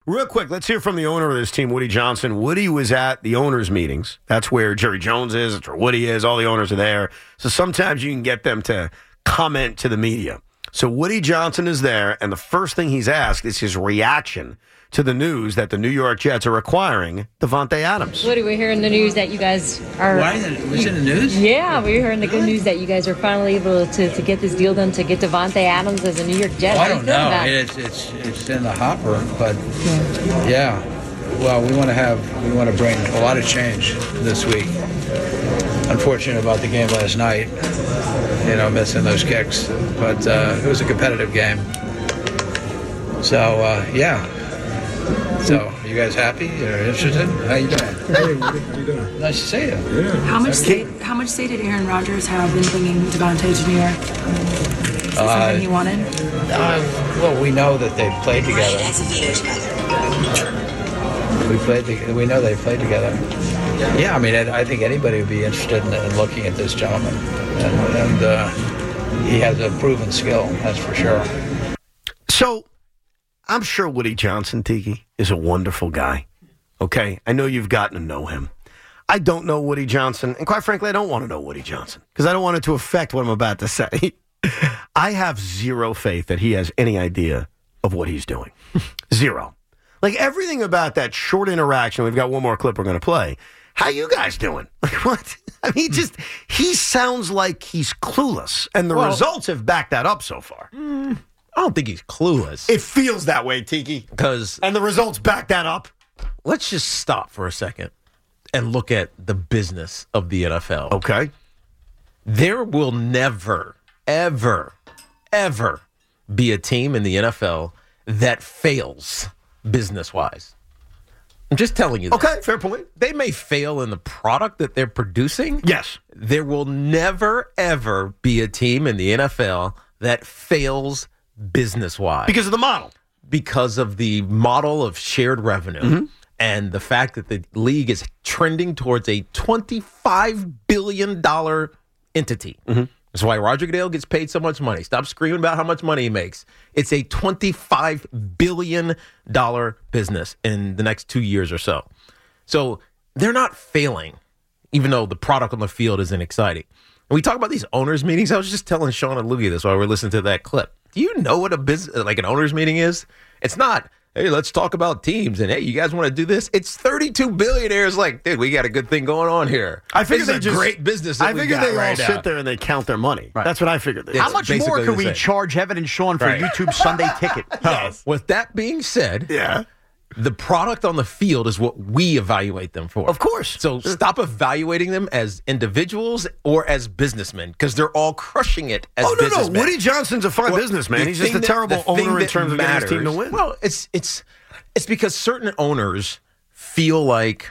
Real quick, let's hear from the owner of this team, Woody Johnson. Woody was at the owners' meetings. That's where Jerry Jones is. That's where Woody is. All the owners are there. So sometimes you can get them to comment to the media. So Woody Johnson is there, and the first thing he's asked is his reaction to the news that the New York Jets are acquiring Davante Adams. Woody, we're hearing the news that you guys are... Why? Was it in the news? Yeah, we're hearing the good news that you guys are finally able to get this deal done to get Davante Adams as a New York Jet. Well, I don't know. It's in the hopper, but yeah. Well, we want to bring a lot of change this week. Unfortunate about the game last night, missing those kicks, but it was a competitive game. So yeah. So, you guys happy or interested? How you doing? Hey, how you doing? Nice to see you. Yeah. How much say did Aaron Rodgers have in bringing Davante to New York? Is that something he wanted? Well, we know that they've played together. We know they've played together. Yeah, I mean, I think anybody would be interested in looking at this gentleman, and he has a proven skill, that's for sure. So, I'm sure Woody Johnson, Tiki, is a wonderful guy. Okay? I know you've gotten to know him. I don't know Woody Johnson, and quite frankly, I don't want to know Woody Johnson because I don't want it to affect what I'm about to say. I have zero faith that he has any idea of what he's doing. Zero. Like everything about that short interaction, we've got one more clip we're going to play. How you guys doing? Like what? I mean, he sounds like he's clueless, and the results have backed that up so far. I don't think he's clueless. It feels that way, Tiki. And the results back that up. Let's just stop for a second and look at the business of the NFL. Okay. There will never, ever, ever be a team in the NFL that fails business-wise. I'm just telling you that. Okay, fair point. They may fail in the product that they're producing. Yes. There will never, ever be a team in the NFL that fails business-wise. Because of the model. Because of the model of shared revenue and the fact that the league is trending towards a $25 billion entity. That's why Roger Goodell gets paid so much money. Stop screaming about how much money he makes. It's a $25 billion business in the next 2 years or so. So they're not failing, even though the product on the field isn't exciting. When we talk about these owners' meetings, I was just telling Sean and Lugie this while we were listening to that clip. Do you know what a business like an owners' meeting is? It's not, hey, let's talk about teams and hey, you guys want to do this? It's 32 billionaires like, dude, we got a good thing going on here. I figured this is a great business. I figured they all sit there and they count their money. Right. That's what I figured. How much more could we charge Evan and Sean for a YouTube Sunday ticket? Yes. With that being said, the product on the field is what we evaluate them for. Of course. So stop evaluating them as individuals or as businessmen because they're all crushing it as businessmen. No. Woody Johnson's a fine businessman. He's just a terrible owner in terms of getting his team to win. Well, it's because certain owners feel like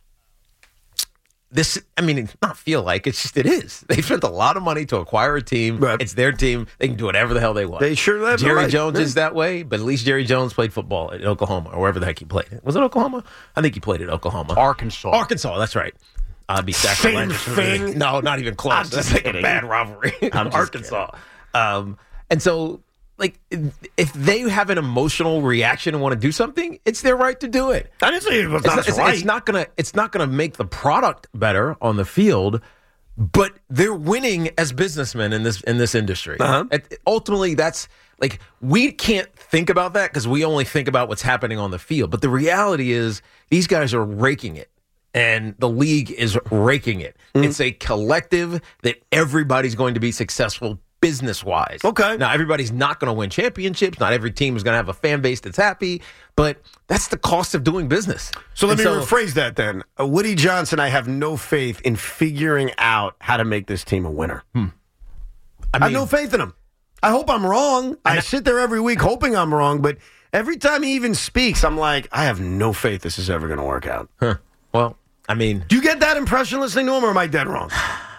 this. I mean, not feel like, it's just it is. They spent a lot of money to acquire a team. Right. It's their team. They can do whatever the hell they want. They sure have. Jerry Jones is that way, but at least Jerry Jones played football at Oklahoma or wherever the heck he played. Was it Oklahoma? I think he played at Oklahoma. Arkansas, that's right. I'd be sacrilegious. Same thing. No, not even close. That's like a bad rivalry. Arkansas. And so, like, if they have an emotional reaction and want to do something, it's their right to do it. I didn't say it was not right. It's not gonna make the product better on the field, but they're winning as businessmen in this industry. Ultimately, that's like we can't think about that because we only think about what's happening on the field. But the reality is, these guys are raking it. And the league is raking it. It's a collective that everybody's going to be successful business-wise. Okay. Now, everybody's not going to win championships. Not every team is going to have a fan base that's happy. But that's the cost of doing business. So let me rephrase that then. Woody Johnson, I have no faith in figuring out how to make this team a winner. I have no faith in him. I hope I'm wrong. I sit there every week hoping I'm wrong. But every time he even speaks, I'm like, I have no faith this is ever going to work out. Well, I mean, do you get that impression listening to him, or am I dead wrong?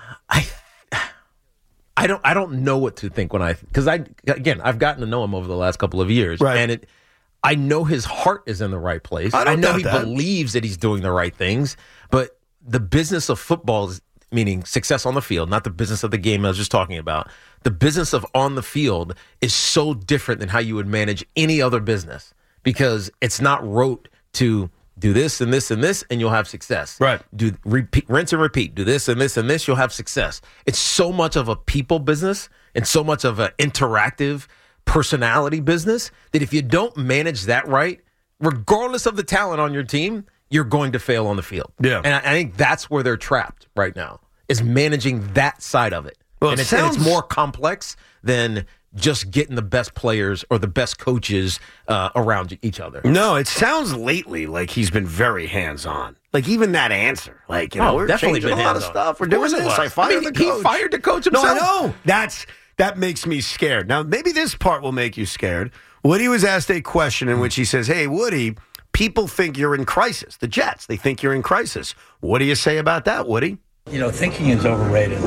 I don't know what to think because I've gotten to know him over the last couple of years, right. And I know his heart is in the right place. I know he believes that he's doing the right things, but the business of football is meaning success on the field, not the business of the game I was just talking about. The business of on the field is so different than how you would manage any other business. because it's not rote to do this and this and this, and you'll have success. Right. Do repeat, rinse and repeat. Do this and this and this, you'll have success. It's so much of a people business and so much of an interactive personality business that if you don't manage that right, regardless of the talent on your team, you're going to fail on the field. Yeah. And I think that's where they're trapped right now, is managing that side of it. Well, and it's more complex than just getting the best players or the best coaches around each other. No, it sounds lately like he's been very hands-on. Like even that answer, like we're definitely changing been a lot of hands-on. stuff. We're Of doing course it this. was. I fired the coach. He fired the coach No, himself. I know. That makes me scared. Now, maybe this part will make you scared. Woody was asked a question in which he says, "Hey, Woody, people think you're in crisis. The Jets, they think you're in crisis. What do you say about that, Woody?" Thinking is overrated.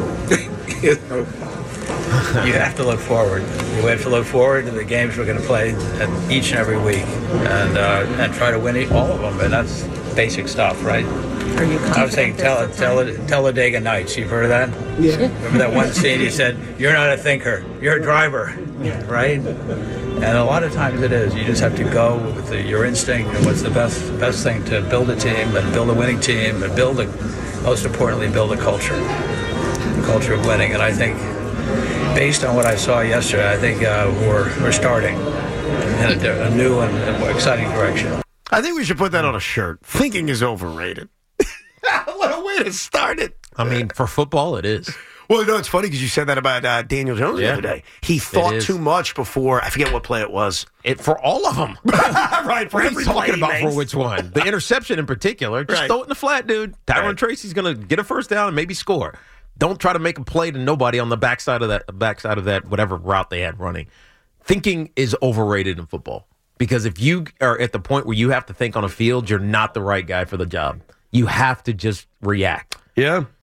You have to look forward. You have to look forward to the games we're going to play each and every week, and try to win all of them. And that's basic stuff, right? Are you I was saying Talladega Nights. You've heard of that? Yeah. Remember that one scene? He said, "You're not a thinker. You're a driver." Yeah. Right? And a lot of times it is. You just have to go with your instinct and what's the best thing to build a team and build a winning team and most importantly, build a culture of winning. And I think, based on what I saw yesterday, I think we're starting in a new and more exciting direction. I think we should put that on a shirt. Thinking is overrated. What a way to start it. I mean, for football, it is. Well, it's funny because you said that about Daniel Jones the other day. He thought too much before. I forget what play it was. For all of them. Right, for every He's play talking he about makes. for which one. The interception in particular. Just throw it in the flat, dude. Tyron Tracy's going to get a first down and maybe score. Don't try to make a play to nobody on the backside of that whatever route they had running. Thinking is overrated in football because if you are at the point where you have to think on a field, you're not the right guy for the job. You have to just react. Yeah.